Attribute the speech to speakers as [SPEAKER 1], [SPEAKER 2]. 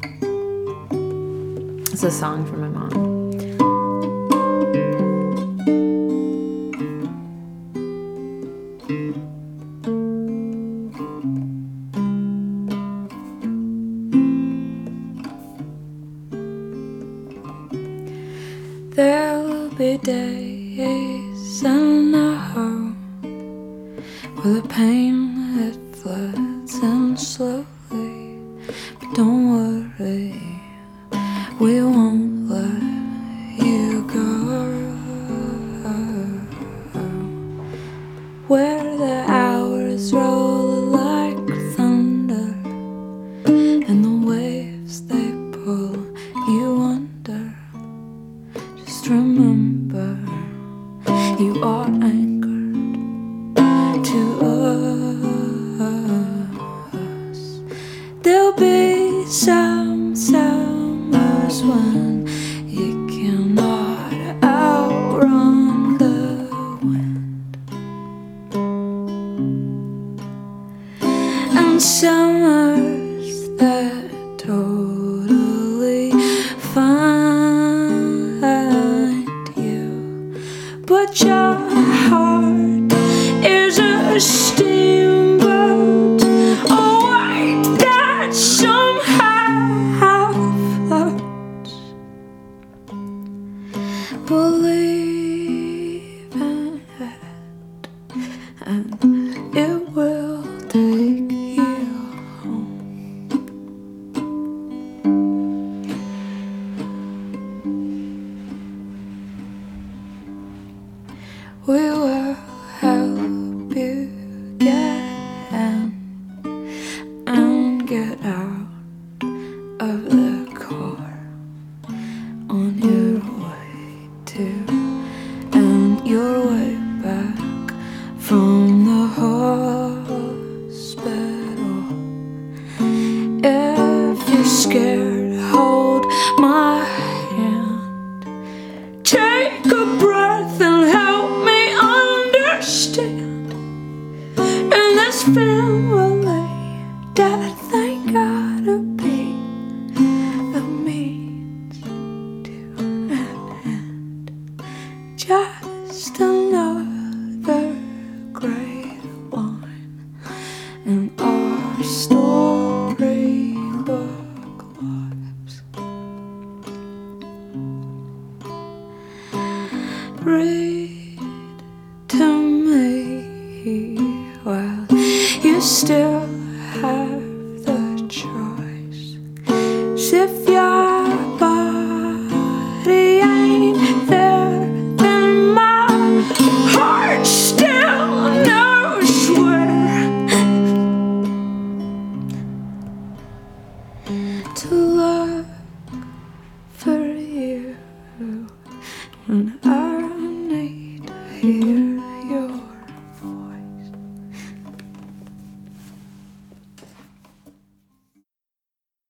[SPEAKER 1] It's a song from my mom. There'll be days in a home where the pain it floods in slowly. But don't worry, we won't let you go. Where the hours roll like thunder and the waves they pull you under. Just remember, you are anchored to us. There'll be some summers when you cannot outrun the wind, and summers that totally find you, but your heart is a steamboat, a weight that somehow floats. Believe in it, and it will take you home. We will help you get in and get out of the car on your way to and your way back from the hospital. If you're scared, hold my hand. Take a breath and help me understand. In this family that thank God to be a means to an end. Just another great line in our storybook lives. Read to me while you still have the choice. If your body ain't there, then my heart still knows where to look for you when I need to hear